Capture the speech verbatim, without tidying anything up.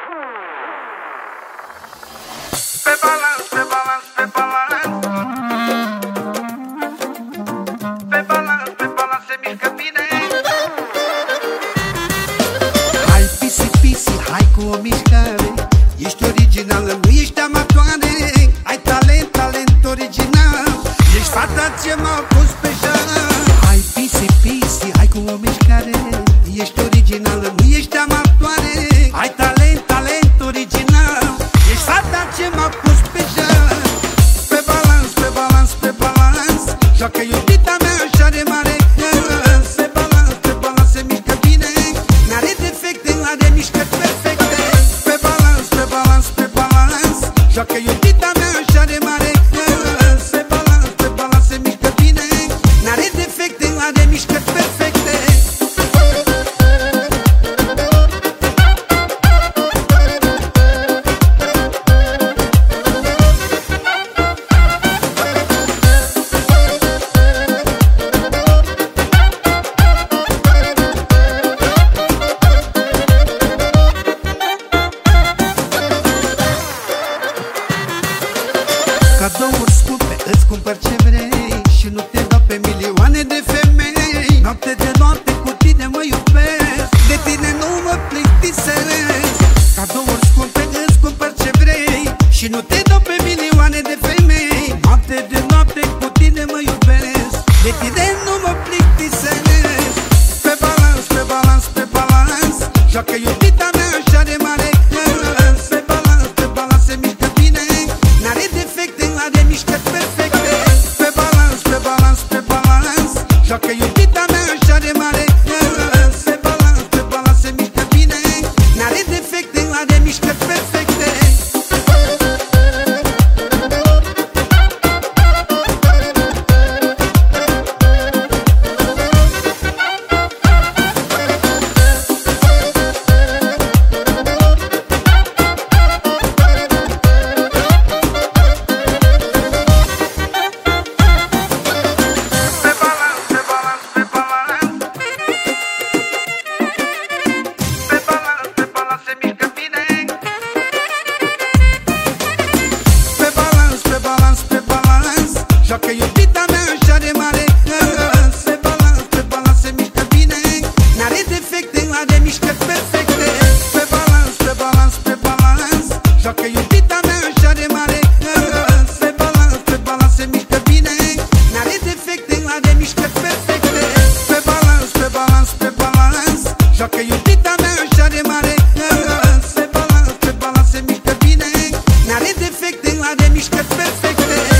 Pe balans, pe balans, pe balans. Pe balans, pe balans se mișcă bine. Hai pisi, pisi, hai cu o mișcare. Ești originală, nu ești amatoare. Ai talent, talent original. Ești fata ce m-a pus pe șar. Hai pisi, pisi, hai cu o mișcare. Ești originală, nu ești amatoare. Ai talent, talent original. Ești fata ce m-a pus pe șar. Pe balans, pe balans, pe balans. Joacă iubita mea așa de mare. Pe balans, pe balans se mișcă bine. N-are defecte, are mișcări perfecte. Pe balans, pe balans, pe balans. Joacă iubita mea așa de mare. Pe balans, pe balans se mișcă bine. N-are defecte, are mișcări perfecte. Cadouri scumpe, îți cumpăr ce vrei. Și nu te dau pe milioane de femei. Noapte de noapte cu tine mă iubesc. De tine nu mă plictisesc. Cadouri scumpe, îți cumpăr ce vrei. Și nu te dau pe milioane de femei. Noapte de noapte cu tine mă iubesc. De tine nu mă plictisesc. Pe balans, pe balans, pe balans. Joacă iubita mea așa de mare. Pe balans, pe balans se mișcă bine. N-are defecte, are mișcări perfecte. Pe balans, pe balans, pe balans. Joacă iubita mea așa de mare. Pe balans, pe balans se mișcă bine. N-are defecte, are mișcări perfecte. Pe balans, pe balans, pe balans. Pe balans, pe balans se mișcă bine. Pe balans, pe balans, pe balans. Joacă iubita mea așa de mare. Pe balans, pe balans se mișcă bine. N-are defecte, are mișcări perfecte. Pe balans, pe balans, pe balans. Joacă iubita mea așa de mare. Pe balans, pe balans se mișcă bine. N-are defecte, are mișcări perfecte. Pe balans, pe balans, pe balans. Joacă iubita mea așa de mare. Pe balans, pe balans se mișcă bine. N-are defecte, are mișcări perfecte.